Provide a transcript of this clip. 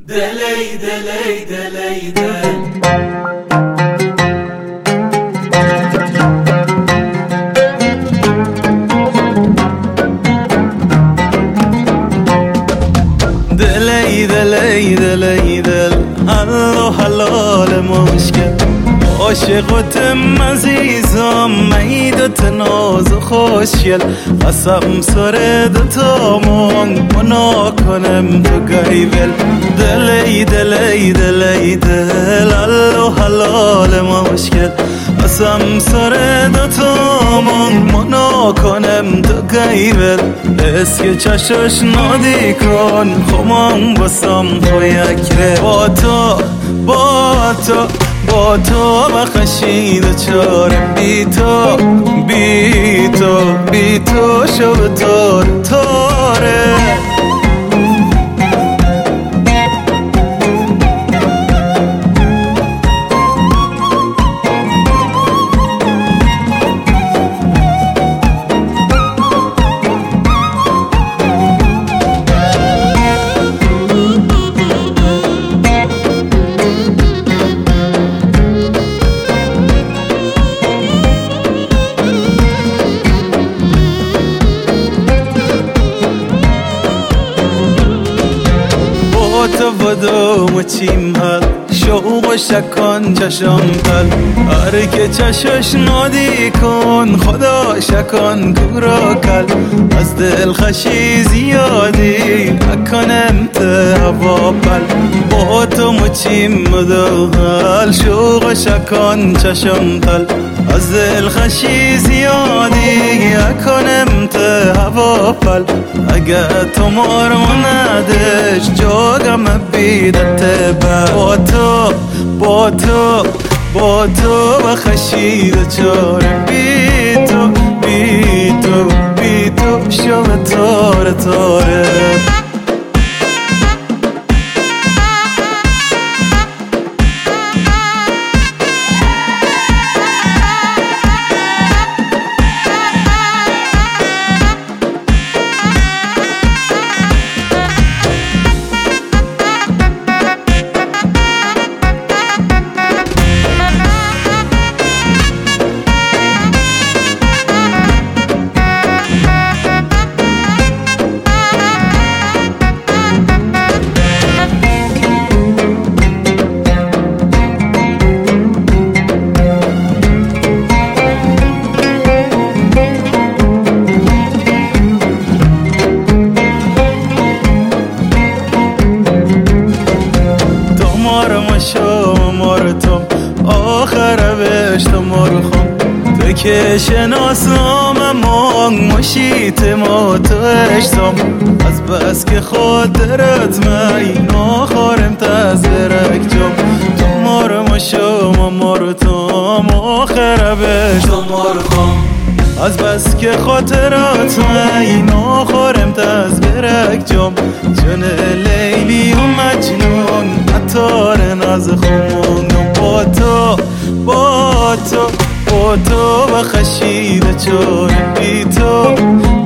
دلی دلی دلی دل دلی دلی دلی دل حل و حلال مشکل عاشقتم عزیزم میدت ناز و خوشگل قسم سر دوتامون منا کنم تو گریبل دلی دلی دلی دل حل و حلال مشکل قسم سر دوتامون منا کنم تو گریبل اسک چشش نادی کن خمام بسم تو یک ره با تو با تو بخشید چاره بی تو شب تاره تو بدو مچیم هل شوق و شکان چشم تل هر که چشش نادی کن خدا شکان کورا کل از دل خشی زیادی اکنم ته هوا پل با تو مچیم بدو هل شوق و شکان چشم تل از دل خشی زیادی اکنم ته هوا پل اگه تو مار مندش جاگم بیدت با تو بخشید چاره بی تو شب تاره مارتم آخر بهشت مرخم تو که شناسم اما مشیت ما تو اشتم از بس که خاطرت می ناخارم تز برک جم تو مارتم آخر بهشت مرخم از بس که خاطرات می ناخارم تز برک جم جن لیلی و مجنون عطار ناز خمونم با تو بخشید چاره بی تو